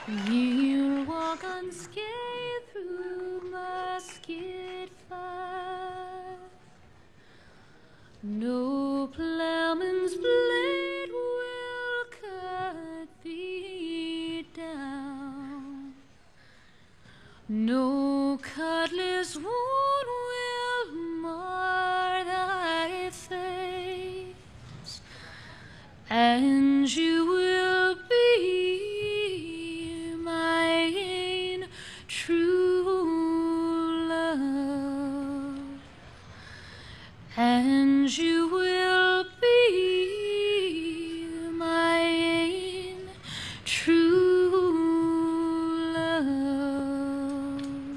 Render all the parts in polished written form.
You'll walk unscathed through musket fire. No plowman's blade will cut thee down. No cutlass wound will mar thy face, and you will be my true love, and you will be my true love.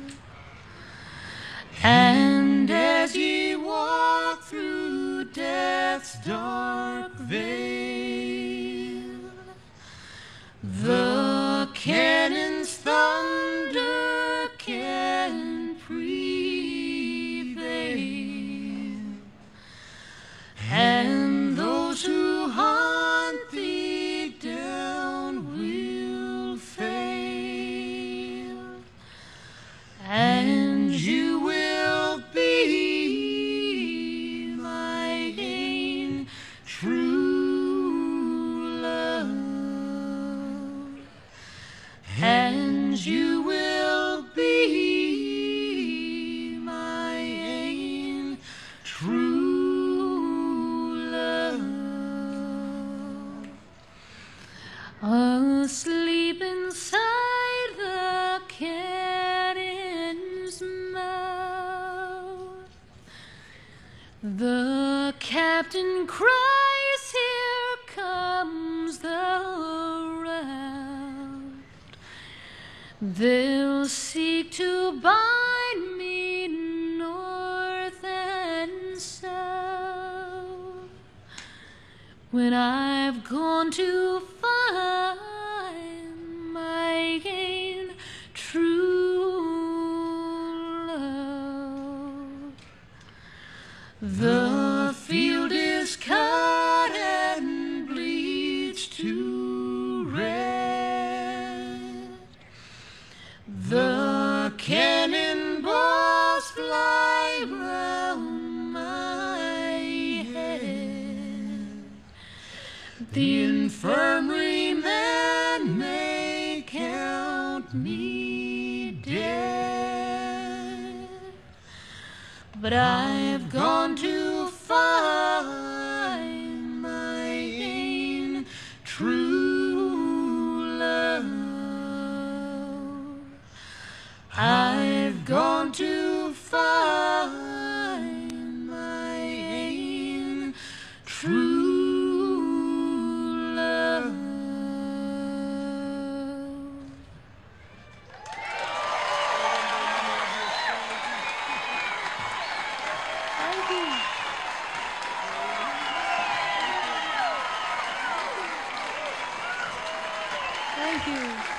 And as ye walk through death's dark vale, the cannon's thunder can prevail, and those who hunt thee down will fail, and you will be my true love, and you will be my true love. Asleep inside the cannon's mouth, the captain cries, "Here comes the rout." They'll seek to bind me north and south, when I've gone to find my true love. The field is cut and bleeds to red, the cannonballs fly round my head. The infirmary man may count me dead, but I've gone to find my true love. I've gone to find my true love. Thank you. Thank you.